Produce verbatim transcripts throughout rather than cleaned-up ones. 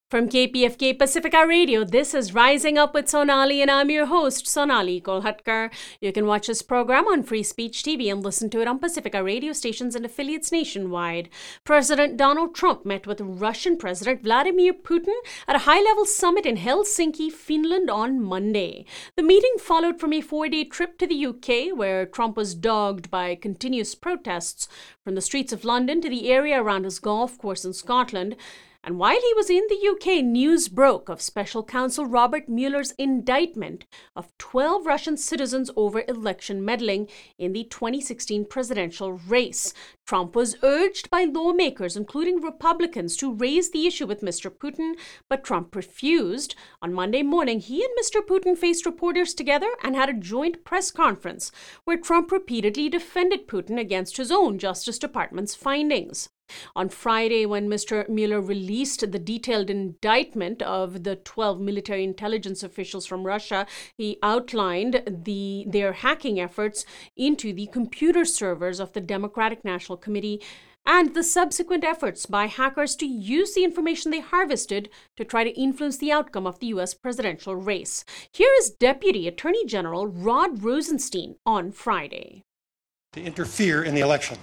From K P F K Pacifica Radio, this is Rising Up with Sonali, and I'm your host, Sonali Kolhatkar. You can watch this program on Free Speech T V and listen to it on Pacifica radio stations and affiliates nationwide. President Donald Trump met with Russian President Vladimir Putin at a high-level summit in Helsinki, Finland on Monday. The meeting followed from a four-day trip to the U K, where Trump was dogged by continuous protests from the streets of London to the area around his golf course in Scotland. And while he was in the U K, news broke of Special Counsel Robert Mueller's indictment of twelve Russian citizens over election meddling in the twenty sixteen presidential race. Trump was urged by lawmakers, including Republicans, to raise the issue with Mister Putin, but Trump refused. On Monday morning, he and Mister Putin faced reporters together and had a joint press conference where Trump repeatedly defended Putin against his own Justice Department's findings. On Friday, when Mister Mueller released the detailed indictment of the twelve military intelligence officials from Russia, he outlined the their hacking efforts into the computer servers of the Democratic National Committee and the subsequent efforts by hackers to use the information they harvested to try to influence the outcome of the U S presidential race. Here is Deputy Attorney General Rod Rosenstein on Friday. To interfere in the election.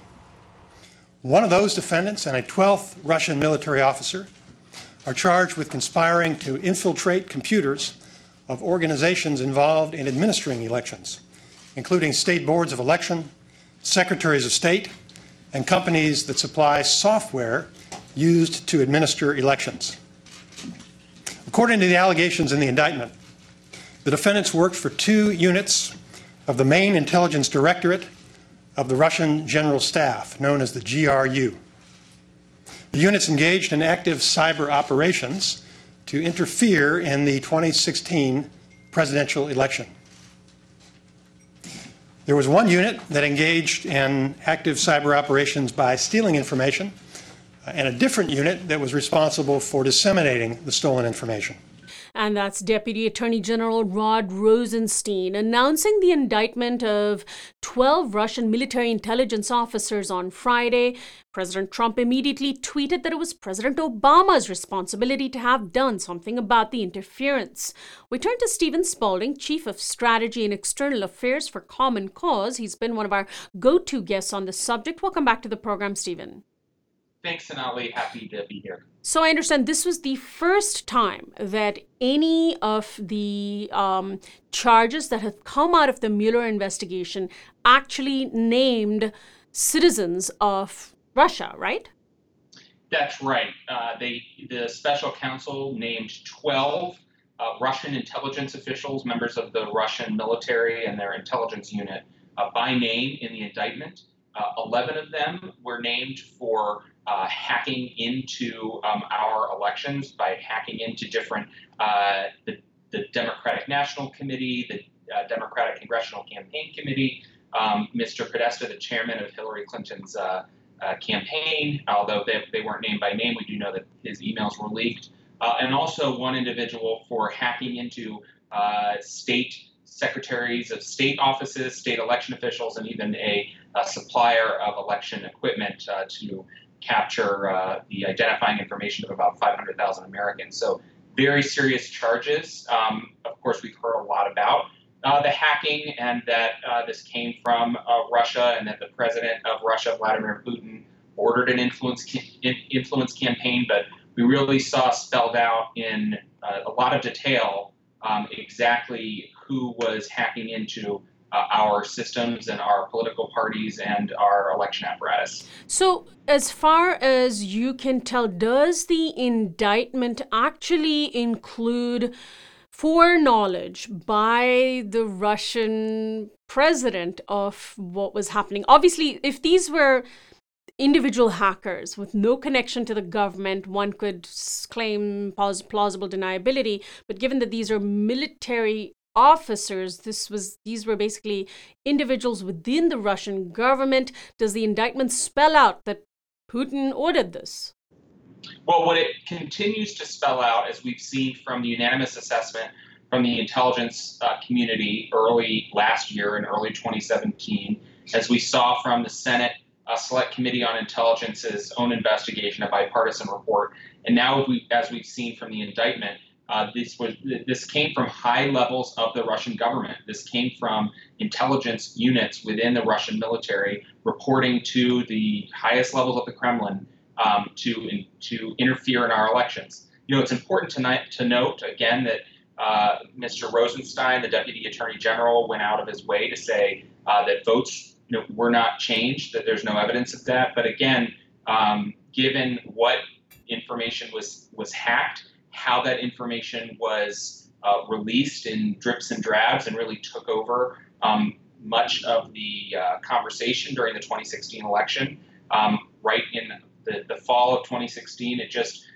One of those defendants and a twelfth Russian military officer are charged with conspiring to infiltrate computers of organizations involved in administering elections, including state boards of election, secretaries of state, and companies that supply software used to administer elections. According to the allegations in the indictment, the defendants worked for two units of the main intelligence directorate of the Russian General Staff, known as the G R U. The units engaged in active cyber operations to interfere in the twenty sixteen presidential election. There was one unit that engaged in active cyber operations by stealing information, and a different unit that was responsible for disseminating the stolen information. And that's Deputy Attorney General Rod Rosenstein announcing the indictment of twelve Russian military intelligence officers on Friday. President Trump immediately tweeted that it was President Obama's responsibility to have done something about the interference. We turn to Stephen Spalding, Chief of Strategy and External Affairs for Common Cause. He's been one of our go-to guests on this subject. Welcome back to the program, Stephen. Thanks, Sonali. Happy to be here. So I understand this was the first time that any of the um, charges that have come out of the Mueller investigation actually named citizens of Russia, right? That's right. Uh, they, the special counsel named twelve uh, Russian intelligence officials, members of the Russian military and their intelligence unit, uh, by name in the indictment. Uh, eleven of them were named for uh, hacking into um, our elections by hacking into different, uh, the, the Democratic National Committee, the uh, Democratic Congressional Campaign Committee, um, Mister Podesta, the chairman of Hillary Clinton's uh, uh, campaign, although they, they weren't named by name, we do know that his emails were leaked, uh, and also one individual for hacking into uh, state secretaries of state offices, state election officials, and even a, a supplier of election equipment uh, to capture uh, the identifying information of about five hundred thousand Americans. So very serious charges. Um, of course, we've heard a lot about uh, the hacking and that uh, this came from uh, Russia and that the president of Russia, Vladimir Putin, ordered an influence, ca- influence campaign, but we really saw spelled out in uh, a lot of detail um, exactly who was hacking into uh, our systems and our political parties and our election apparatus. So, as far as you can tell, does the indictment actually include foreknowledge by the Russian president of what was happening? Obviously, if these were individual hackers with no connection to the government, one could claim plausible deniability. But given that these are military officers, this was these were basically individuals within the Russian government. Does the indictment spell out that Putin ordered this? Well, what it continues to spell out, as we've seen from the unanimous assessment from the intelligence uh, community early last year in early twenty seventeen, as we saw from the Senate uh, uh, Select Committee on Intelligence's own investigation, a bipartisan report. And now, we, as we've seen from the indictment, uh, this was this came from high levels of the Russian government. This came from intelligence units within the Russian military reporting to the highest levels of the Kremlin um, to to interfere in our elections. You know, it's important tonight to note again that uh, Mister Rosenstein, the Deputy Attorney General, went out of his way to say uh, that votes you know, were not changed, that there's no evidence of that. But again, um, given what information was was hacked, how that information was uh, released in drips and drabs and really took over um, much of the uh, conversation during the twenty sixteen election, um, right in the, the fall of twenty sixteen, it just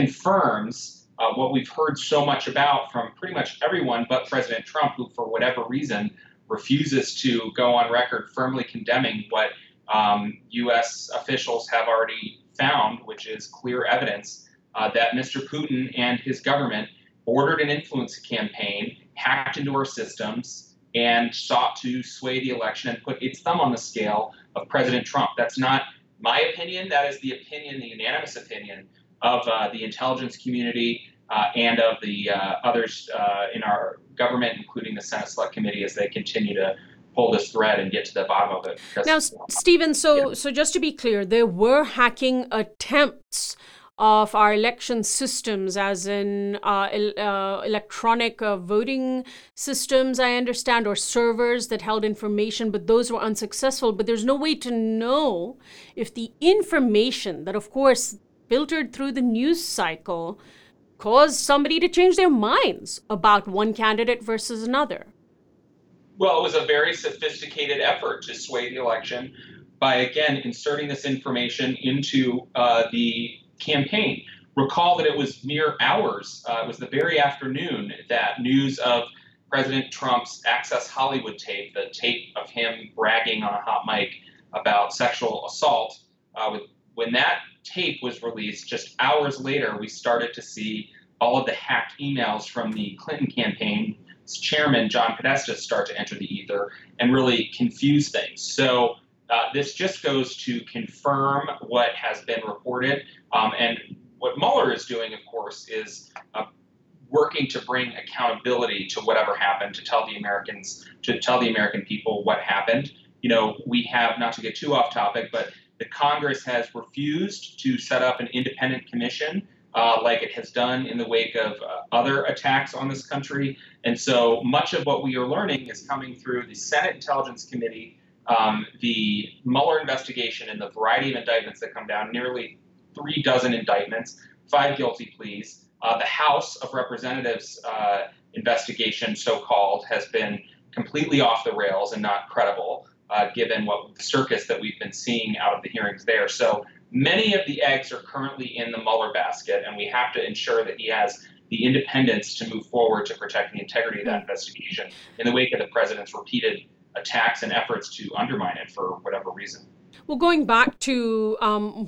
confirms uh, what we've heard so much about from pretty much everyone but President Trump, who for whatever reason refuses to go on record firmly condemning what um, U S officials have already found, which is clear evidence uh, that Mister Putin and his government ordered an influence campaign, hacked into our systems, and sought to sway the election and put its thumb on the scale of President Trump. That's not my opinion. That is the opinion, the unanimous opinion of uh, the intelligence community uh, and of the uh, others uh, in our government, including the Senate Select Committee, as they continue to pull this thread and get to the bottom of it. Now, S- Stephen, so, yeah. so just to be clear, there were hacking attempts of our election systems, as in uh, el- uh, electronic uh, voting systems, I understand, or servers that held information, but those were unsuccessful. But there's no way to know if the information that, of course, filtered through the news cycle caused somebody to change their minds about one candidate versus another. Well, it was a very sophisticated effort to sway the election by, again, inserting this information into uh, the campaign. Recall that it was mere hours, uh, it was the very afternoon that news of President Trump's Access Hollywood tape, the tape of him bragging on a hot mic about sexual assault, uh, with, when that tape was released, just hours later, we started to see all of the hacked emails from the Clinton campaign's chairman, John Podesta, start to enter the ether and really confuse things. So uh, this just goes to confirm what has been reported. Um, and what Mueller is doing, of course, is uh, working to bring accountability to whatever happened, to tell the Americans, to tell the American people what happened. You know, we have, not to get too off topic, but the Congress has refused to set up an independent commission uh, like it has done in the wake of uh, other attacks on this country. And so much of what we are learning is coming through the Senate Intelligence Committee, um, the Mueller investigation, and the variety of indictments that come down, nearly three dozen indictments, five guilty pleas. Uh, the House of Representatives uh, investigation, so-called, has been completely off the rails and not credible. Uh, given what the circus that we've been seeing out of the hearings there. So many of the eggs are currently in the Mueller basket, and we have to ensure that he has the independence to move forward to protect the integrity of that investigation in the wake of the president's repeated attacks and efforts to undermine it for whatever reason. Well, going back to um,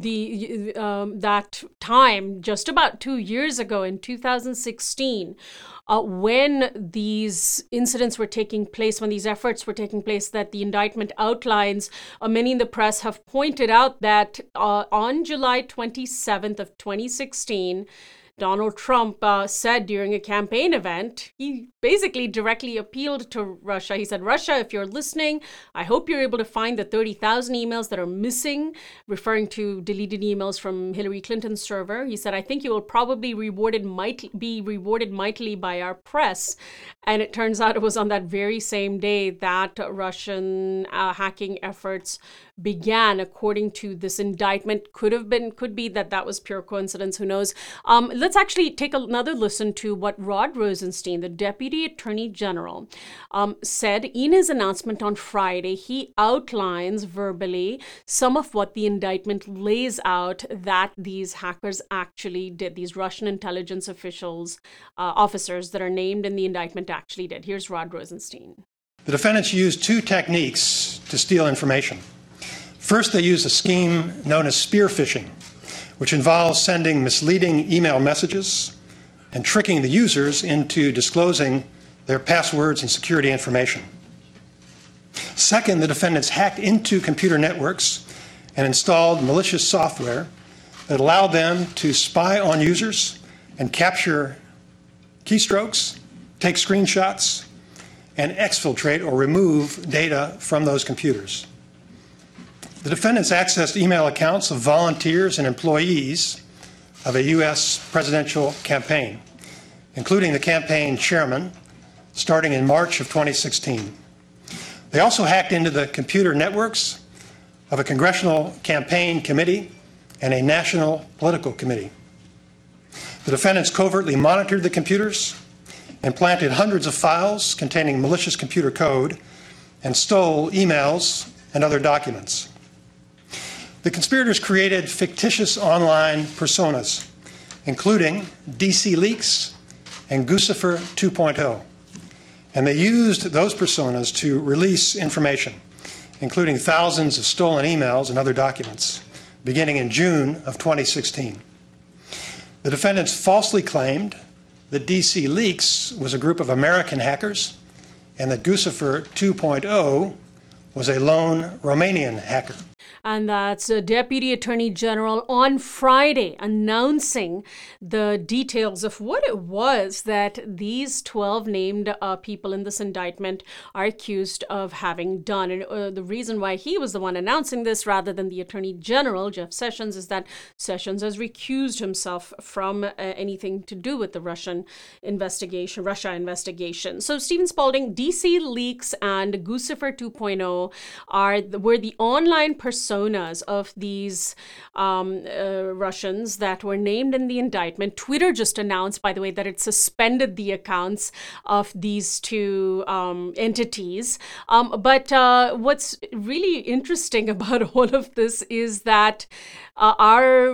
the um, that time, just about two years ago in two thousand sixteen, uh, when these incidents were taking place, when these efforts were taking place that the indictment outlines, uh, many in the press have pointed out that uh, on July twenty-seventh of twenty sixteen, Donald Trump uh, said during a campaign event, he basically directly appealed to Russia. He said, Russia, if you're listening, I hope you're able to find the thirty thousand emails that are missing, referring to deleted emails from Hillary Clinton's server. He said, I think you will probably rewarded might be rewarded mightily by our press. And it turns out it was on that very same day that Russian uh, hacking efforts began, according to this indictment. Could have been, could be that that was pure coincidence. Who knows? Um, let's actually take another listen to what Rod Rosenstein, the Deputy Attorney General, um, said in his announcement on Friday. He outlines verbally some of what the indictment lays out that these hackers actually did. These Russian intelligence officials, uh, officers that are named in the indictment actually did. Here's Rod Rosenstein. The defendants used two techniques to steal information. First, they used a scheme known as spear phishing, which involves sending misleading email messages and tricking the users into disclosing their passwords and security information. Second, the defendants hacked into computer networks and installed malicious software that allowed them to spy on users and capture keystrokes, take screenshots, and exfiltrate or remove data from those computers. The defendants accessed email accounts of volunteers and employees of a U S presidential campaign, including the campaign chairman, starting in March of twenty sixteen. They also hacked into the computer networks of a congressional campaign committee and a national political committee. The defendants covertly monitored the computers and planted hundreds of files containing malicious computer code and stole emails and other documents. The conspirators created fictitious online personas, including D C Leaks and Guccifer two point oh, and they used those personas to release information, including thousands of stolen emails and other documents, beginning in June of twenty sixteen. The defendants falsely claimed that D C Leaks was a group of American hackers and that Guccifer two point oh was a lone Romanian hacker. And that's uh, Deputy Attorney General on Friday announcing the details of what it was that these twelve named uh, people in this indictment are accused of having done. And uh, the reason why he was the one announcing this rather than the Attorney General, Jeff Sessions, is that Sessions has recused himself from uh, anything to do with the Russian investigation, Russia investigation. So Stephen Spalding, D C Leaks and Guccifer two point oh are the, were the online personas of these um, uh, Russians that were named in the indictment. Twitter just announced, by the way, that it suspended the accounts of these two um, entities. Um, but uh, what's really interesting about all of this is that uh, our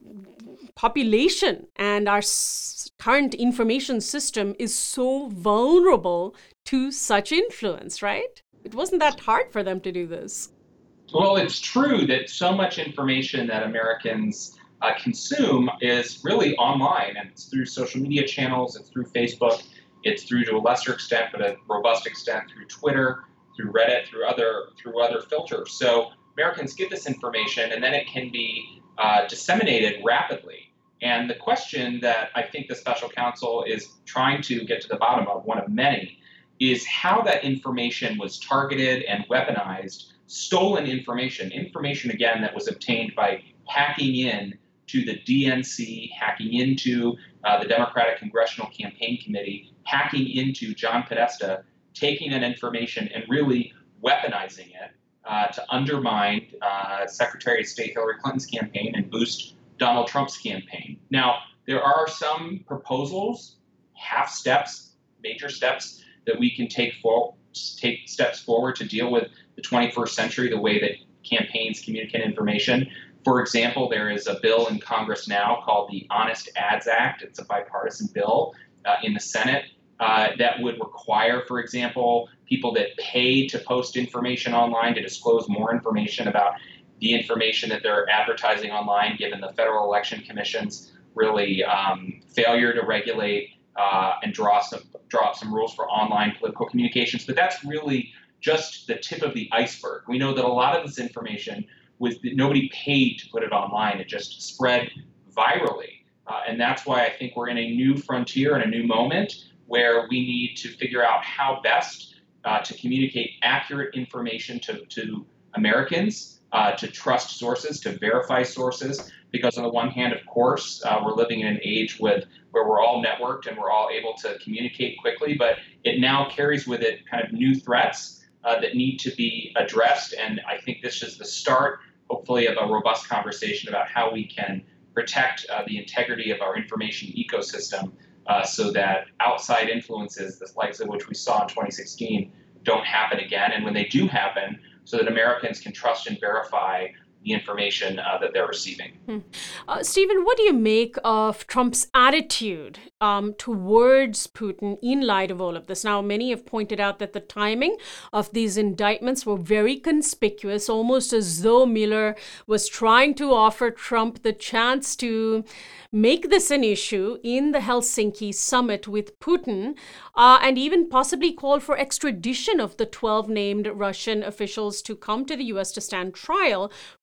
population and our s- current information system is so vulnerable to such influence, right? It wasn't that hard for them to do this. Well, it's true that so much information that Americans uh, consume is really online, and it's through social media channels, it's through Facebook, it's through, to a lesser extent, but a robust extent, through Twitter, through Reddit, through other through other filters. So Americans get this information, and then it can be uh, disseminated rapidly. And the question that I think the special counsel is trying to get to the bottom of, one of many, is how that information was targeted and weaponized. Stolen information, information again that was obtained by hacking in to the D N C, hacking into uh, the Democratic Congressional Campaign Committee, hacking into John Podesta, taking that information and really weaponizing it uh, to undermine uh, Secretary of State Hillary Clinton's campaign and boost Donald Trump's campaign. Now, there are some proposals, half steps, major steps that we can take for, take steps forward to deal with the twenty-first century, the way that campaigns communicate information. For example, there is a bill in Congress now called the Honest Ads Act. It's a bipartisan bill uh, in the Senate uh, that would require, for example, people that pay to post information online to disclose more information about the information that they're advertising online, given the Federal Election Commission's really um, failure to regulate uh, and draw some, draw up some rules for online political communications. But that's really just the tip of the iceberg. We know that a lot of this information was nobody paid to put it online. It just spread virally. Uh, and that's why I think we're in a new frontier and a new moment where we need to figure out how best uh, to communicate accurate information to, to Americans, uh, to trust sources, to verify sources. Because on the one hand, of course, uh, we're living in an age with where we're all networked and we're all able to communicate quickly, but it now carries with it kind of new threats Uh, that need to be addressed. And I think this is the start, hopefully, of a robust conversation about how we can protect uh, the integrity of our information ecosystem uh, so that outside influences, the likes of which we saw in twenty sixteen, don't happen again. And when they do happen, so that Americans can trust and verify the information uh, that they're receiving. Hmm. Uh, Stephen, what do you make of Trump's attitude um, towards Putin in light of all of this? Now, many have pointed out that the timing of these indictments were very conspicuous, almost as though Mueller was trying to offer Trump the chance to make this an issue in the Helsinki summit with Putin, uh, and even possibly call for extradition of the twelve named Russian officials to come to the U S to stand trial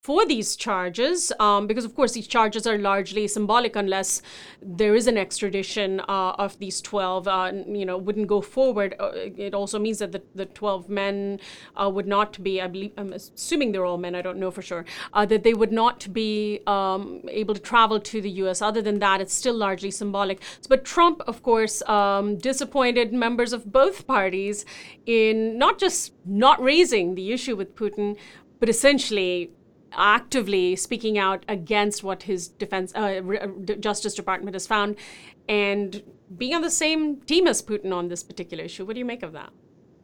for these charges, um, because of course these charges are largely symbolic unless there is an extradition uh, of these twelve, uh, you know, wouldn't go forward. Uh, it also means that the, the twelve men uh, would not be, I believe, I'm assuming they're all men, I don't know for sure, uh, that they would not be um, able to travel to the U S. Other than that, it's still largely symbolic. But Trump, of course, um, disappointed members of both parties in not just not raising the issue with Putin, but essentially actively speaking out against what his defense uh, Justice Department has found and being on the same team as Putin on this particular issue. What do you make of that?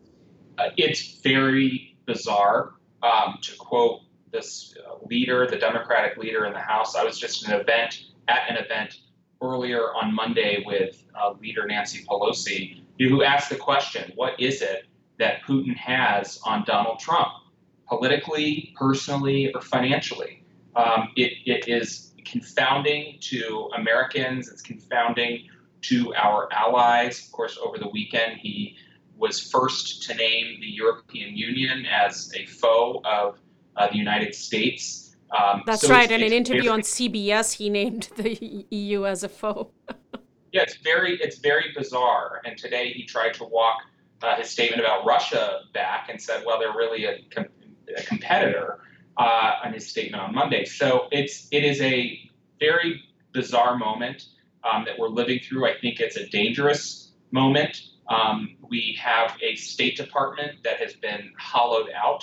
Uh, it's very bizarre. Um, to quote this uh, leader, the Democratic leader in the House, I was just at an event, at an event earlier on Monday with uh, leader Nancy Pelosi, who asked the question, what is it that Putin has on Donald Trump? Politically, personally, or financially. Um, it, it is confounding to Americans. It's confounding to our allies. Of course, over the weekend, he was first to name the European Union as a foe of uh, the United States. Um, That's so right. it's, In an it's interview very, on C B S, he named the E U as a foe. yeah, it's very, it's very bizarre. And today he tried to walk uh, his statement about Russia back and said, well, they're really a com- a competitor uh, on his statement on Monday. So it's it is a very bizarre moment um, that we're living through. I think it's a dangerous moment. Um, we have a State Department that has been hollowed out,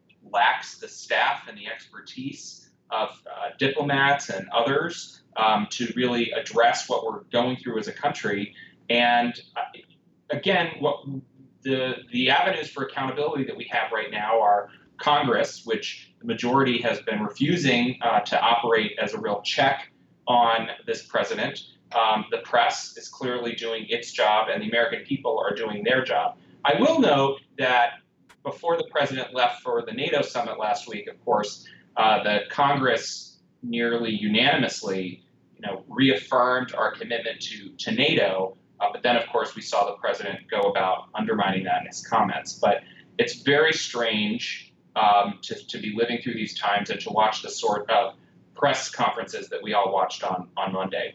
lacks the staff and the expertise of uh, diplomats and others um, to really address what we're going through as a country. And uh, again, what the the avenues for accountability that we have right now are Congress, which the majority has been refusing uh, to operate as a real check on this president. Um, the press is clearly doing its job, and the American people are doing their job. I will note that before the president left for the NATO summit last week, of course, uh, the Congress nearly unanimously, you know, reaffirmed our commitment to to NATO. Uh, but then, of course, we saw the president go about undermining that in his comments. But it's very strange Um, to, to be living through these times and to watch the sort of press conferences that we all watched on, on Monday.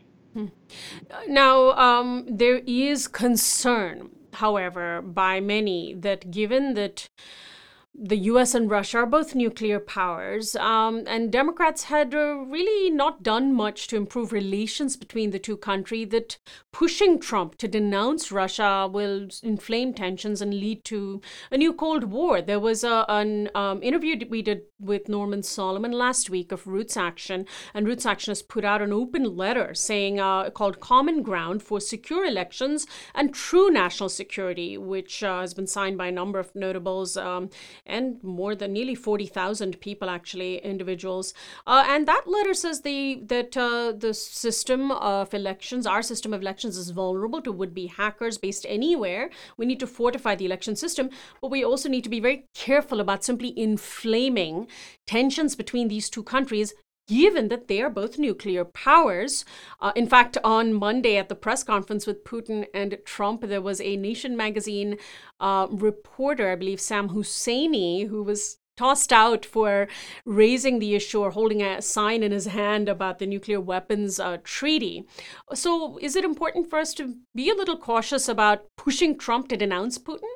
Now, um, there is concern, however, by many that given that the U S and Russia are both nuclear powers, um, and Democrats had uh, really not done much to improve relations between the two countries, that pushing Trump to denounce Russia will inflame tensions and lead to a new Cold War. There was a, an um, interview we did with Norman Solomon last week of Roots Action, and Roots Action has put out an open letter saying uh, called Common Ground for Secure Elections and True National Security, which uh, has been signed by a number of notables um, and more than nearly forty thousand people, actually, individuals. Uh, and that letter says the that uh, the system of elections, our system of elections, is vulnerable to would-be hackers based anywhere. We need to fortify the election system, but we also need to be very careful about simply inflaming tensions between these two countries, given that they are both nuclear powers. Uh, in fact, on Monday at the press conference with Putin and Trump, there was a Nation magazine uh, reporter, I believe Sam Husseini, who was tossed out for raising the issue or holding a sign in his hand about the nuclear weapons uh, treaty. So is it important for us to be a little cautious about pushing Trump to denounce Putin?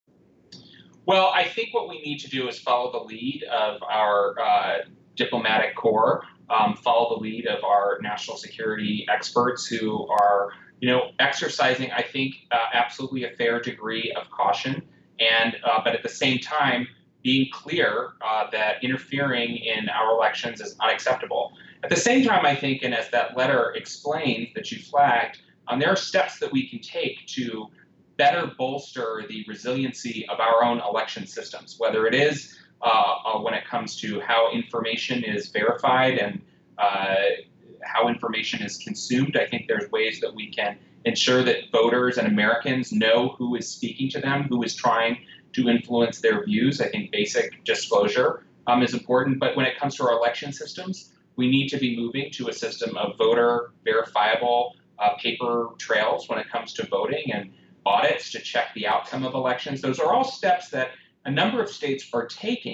Well, I think what we need to do is follow the lead of our uh, diplomatic corps, um, follow the lead of our national security experts who are, you know, exercising, I think, uh, absolutely a fair degree of caution, and uh, but at the same time being clear uh, that interfering in our elections is unacceptable. At the same time, I think, and as that letter explains that you flagged, um, there are steps that we can take to better bolster the resiliency of our own election systems, whether it is uh, uh, when it comes to how information is verified and uh, how information is consumed. I think there's ways that we can ensure that voters and Americans know who is speaking to them, who is trying to influence their views. I think basic disclosure um, is important. But when it comes to our election systems, we need to be moving to a system of voter verifiable uh, paper trails when it comes to voting, and audits to check the outcome of elections. Those are all steps that a number of states are taking,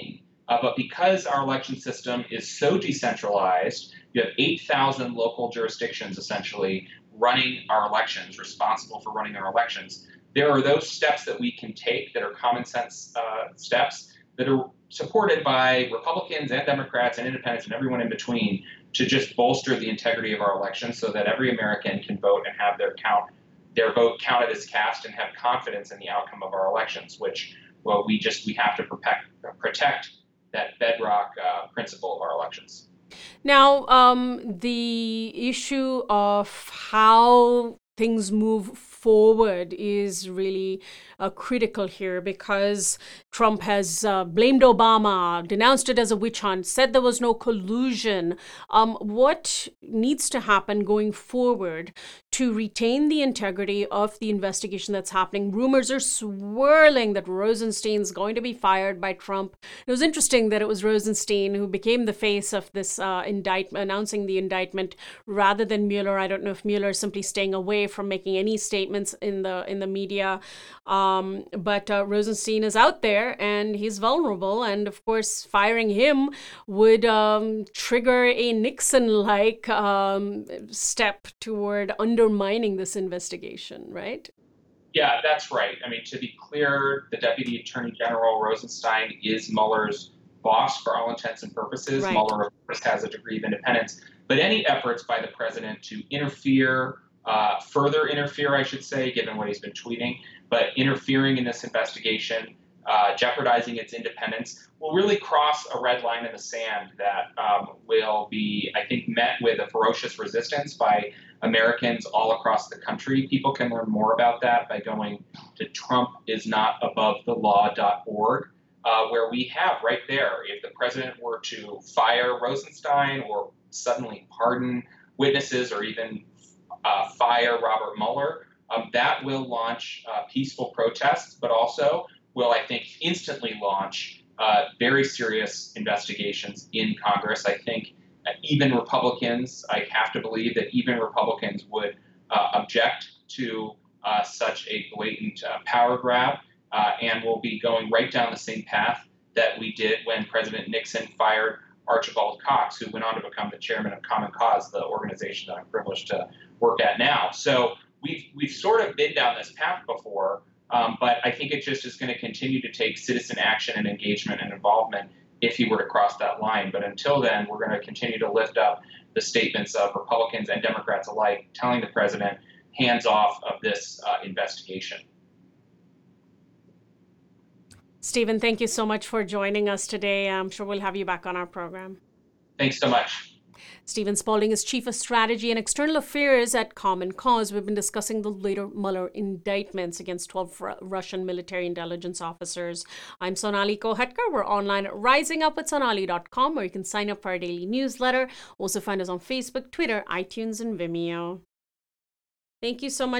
Uh, but because our election system is so decentralized, you have eight thousand local jurisdictions essentially running our elections, responsible for running our elections. There are those steps that we can take that are common sense uh, steps that are supported by Republicans and Democrats and independents and everyone in between to just bolster the integrity of our elections so that every American can vote and have their count, their vote counted as cast and have confidence in the outcome of our elections, which, well, we just, we have to protect, protect that bedrock uh, principle of our elections. Now, um, the issue of how things move forward is really uh, critical here, because Trump has uh, blamed Obama, denounced it as a witch hunt, said there was no collusion. Um, what needs to happen going forward to retain the integrity of the investigation that's happening? Rumors are swirling that Rosenstein's going to be fired by Trump. It was interesting that it was Rosenstein who became the face of this uh, indictment, announcing the indictment, rather than Mueller. I don't know if Mueller is simply staying away from making any statements in the in the media, um, but uh, Rosenstein is out there and he's vulnerable, and of course firing him would um, trigger a Nixon-like um, step toward undermining this investigation, right? Yeah, that's right. I mean, to be clear, the Deputy Attorney General Rosenstein is Mueller's boss for all intents and purposes. Right. Mueller, of course, has a degree of independence, but any efforts by the president to interfere, uh, further interfere, I should say, given what he's been tweeting, but interfering in this investigation, uh, jeopardizing its independence, will really cross a red line in the sand that um, will be, I think, met with a ferocious resistance by Americans all across the country. People can learn more about that by going to trump is not above the law dot org, uh, where we have right there, if the president were to fire Rosenstein or suddenly pardon witnesses or even uh, fire Robert Mueller, um, that will launch uh, peaceful protests, but also will, I think, instantly launch uh, very serious investigations in Congress. I think uh, even Republicans, I have to believe that even Republicans would uh, object to uh, such a blatant uh, power grab, uh, and will be going right down the same path that we did when President Nixon fired Archibald Cox, who went on to become the chairman of Common Cause, the organization that I'm privileged to work at now. So we've, we've sort of been down this path before. Um, but I think it just is going to continue to take citizen action and engagement and involvement if he were to cross that line. But until then, we're going to continue to lift up the statements of Republicans and Democrats alike, telling the president, hands off of this uh, investigation. Stephen, thank you so much for joining us today. I'm sure we'll have you back on our program. Thanks so much. Stephen Spalding is Chief of Strategy and External Affairs at Common Cause. We've been discussing the later Mueller indictments against twelve R- Russian military intelligence officers. I'm Sonali Kolhatkar. We're online at rising up with sonali dot com, where you can sign up for our daily newsletter. Also find us on Facebook, Twitter, iTunes, and Vimeo. Thank you so much.